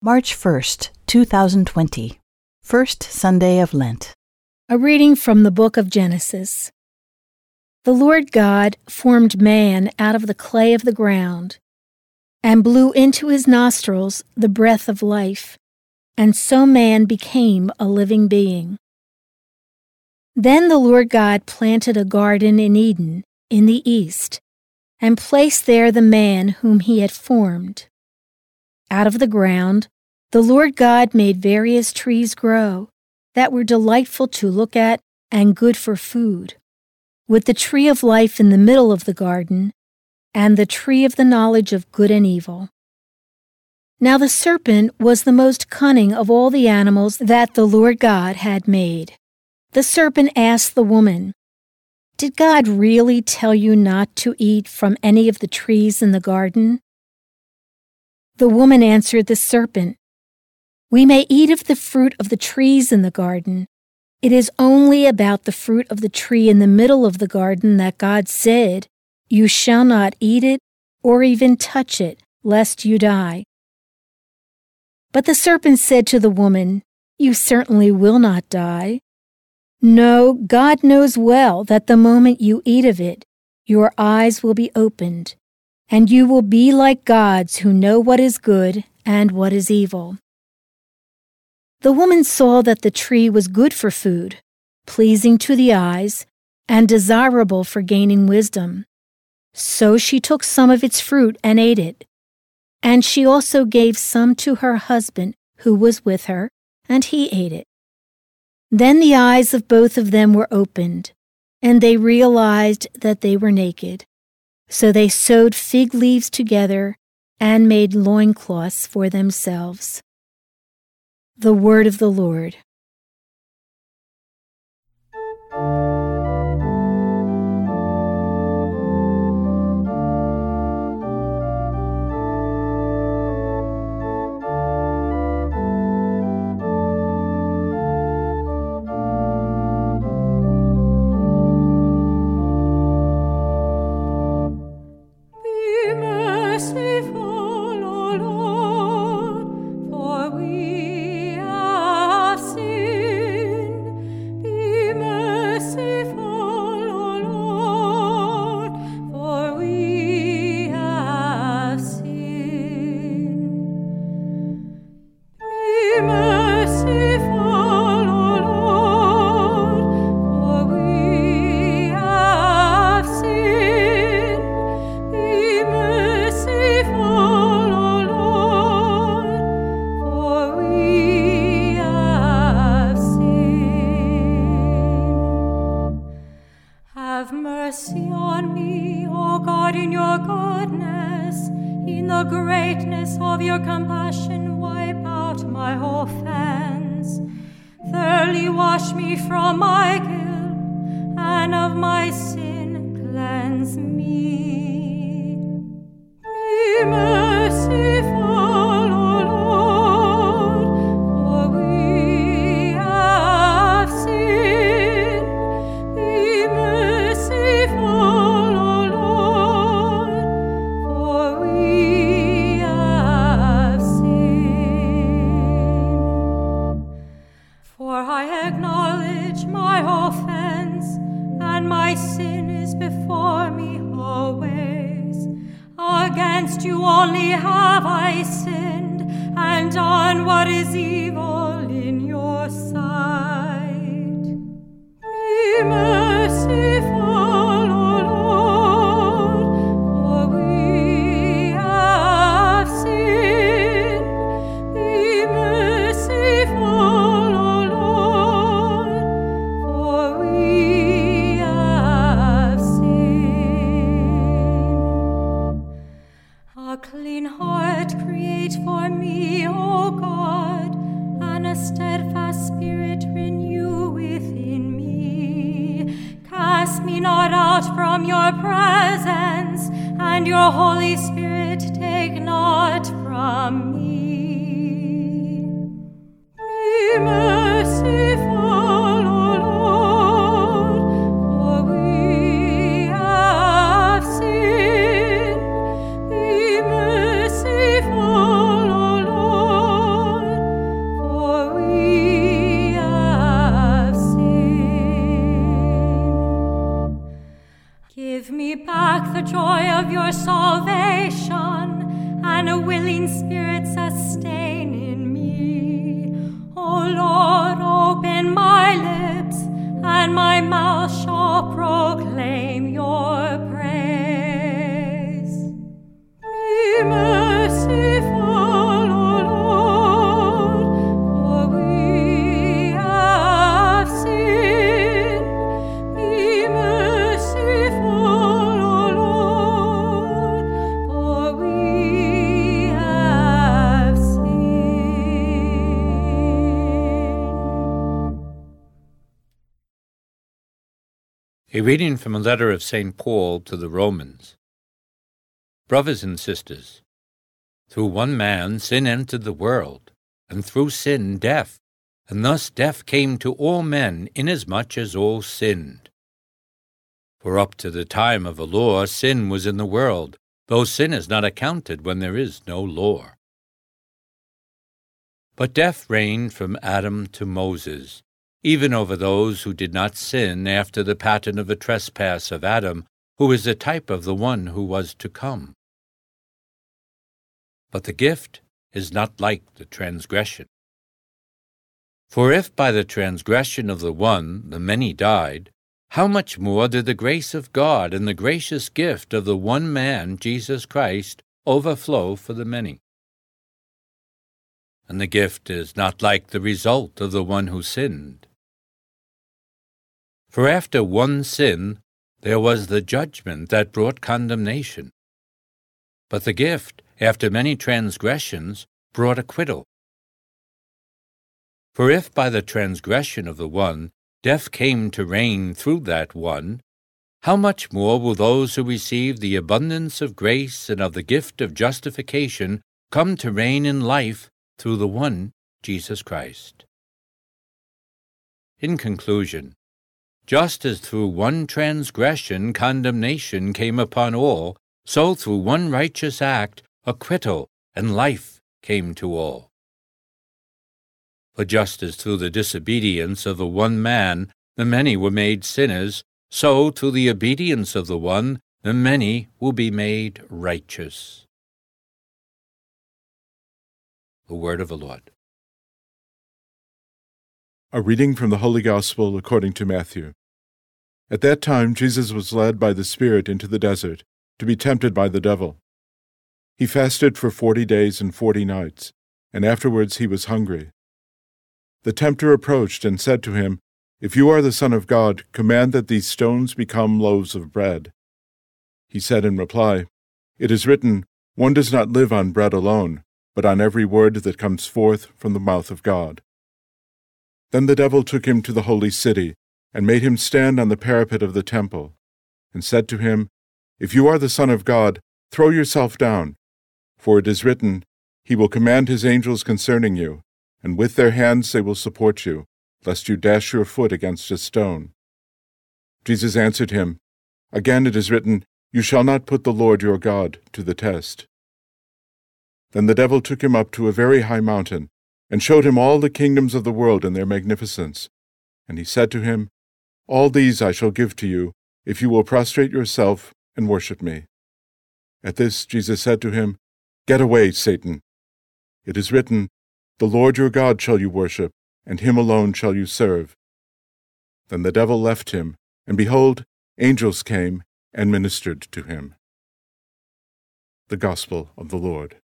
March 1st, 2020, First Sunday of Lent. A reading from the book of Genesis. The Lord God formed man out of the clay of the ground, and blew into his nostrils the breath of life, and so man became a living being. Then the Lord God planted a garden in Eden in the east, and placed there the man whom he had formed. Out of the ground the Lord God made various trees grow that were delightful to look at and good for food, with the tree of life in the middle of the garden, and the tree of the knowledge of good and evil. Now the serpent was the most cunning of all the animals that the Lord God had made. The serpent asked the woman, "Did God really tell you not to eat from any of the trees in the garden?" The woman answered the serpent, "We may eat of the fruit of the trees in the garden. It is only about the fruit of the tree in the middle of the garden that God said, 'You shall not eat it or even touch it, lest you die.'" But the serpent said to the woman, "You certainly will not die. No, God knows well that the moment you eat of it, your eyes will be opened, and you will be like gods who know what is good and what is evil." The woman saw that the tree was good for food, pleasing to the eyes, and desirable for gaining wisdom. So she took some of its fruit and ate it. And she also gave some to her husband who was with her, and he ate it. Then the eyes of both of them were opened, and they realized that they were naked. So they sewed fig leaves together and made loincloths for themselves. The word of the Lord. Have mercy on me, O God, in your goodness. In the greatness of your compassion, wipe out my offense. Thoroughly wash me from my guilt, and of my sin cleanse me. Be merciful, O Lord, for we have sinned. Be merciful, O Lord, for we have sinned. For I acknowledge my offense, and my sin is before me always. Against you only have I sinned, and done what is evil in your sight. Be merciful, O Lord, for we have sinned. Be merciful, O Lord, for we have sinned. A clean heart create for me, O God, and a steadfast spirit renew within me. Cast me not out from your presence, and your Holy Spirit take not from me. Be merciful, O Lord, for we have sinned. Be merciful, O Lord, A reading from a letter of St. Paul to the Romans. Brothers and sisters, through one man sin entered the world, and through sin death, and thus death came to all men, inasmuch as all sinned. For up to the time of the law sin was in the world, though sin is not accounted when there is no law. But death reigned from Adam to Moses, even over those who did not sin after the pattern of the trespass of Adam, who is a type of the one who was to come. But the gift is not like the transgression. For if by the transgression of the one the many died, how much more did the grace of God and the gracious gift of the one man, Jesus Christ, overflow for the many? And the gift is not like the result of the one who sinned. For after one sin, there was the judgment that brought condemnation. But the gift, after many transgressions, brought acquittal. For if by the transgression of the one, death came to reign through that one, how much more will those who receive the abundance of grace and of the gift of justification come to reign in life through the one, Jesus Christ? In conclusion, just as through one transgression condemnation came upon all, so through one righteous act acquittal and life came to all. For just as through the disobedience of the one man the many were made sinners, so through the obedience of the one the many will be made righteous. The word of the Lord. A reading from the Holy Gospel according to Matthew. At that time Jesus was led by the Spirit into the desert to be tempted by the devil. He fasted for 40 days and 40 nights, and afterwards he was hungry. The tempter approached and said to him, "If you are the Son of God, command that these stones become loaves of bread." He said in reply, "It is written, 'One does not live on bread alone, but on every word that comes forth from the mouth of God.'" Then the devil took him to the holy city, and made him stand on the parapet of the temple, and said to him, "If you are the Son of God, throw yourself down, for it is written, 'He will command his angels concerning you, and with their hands they will support you, lest you dash your foot against a stone.'" Jesus answered him, "Again it is written, 'You shall not put the Lord your God to the test.'" Then the devil took him up to a very high mountain, and showed him all the kingdoms of the world and their magnificence. And he said to him, "All these I shall give to you, if you will prostrate yourself and worship me." At this Jesus said to him, "Get away, Satan. It is written, 'The Lord your God shall you worship, and him alone shall you serve.'" Then the devil left him, and behold, angels came and ministered to him. The Gospel of the Lord.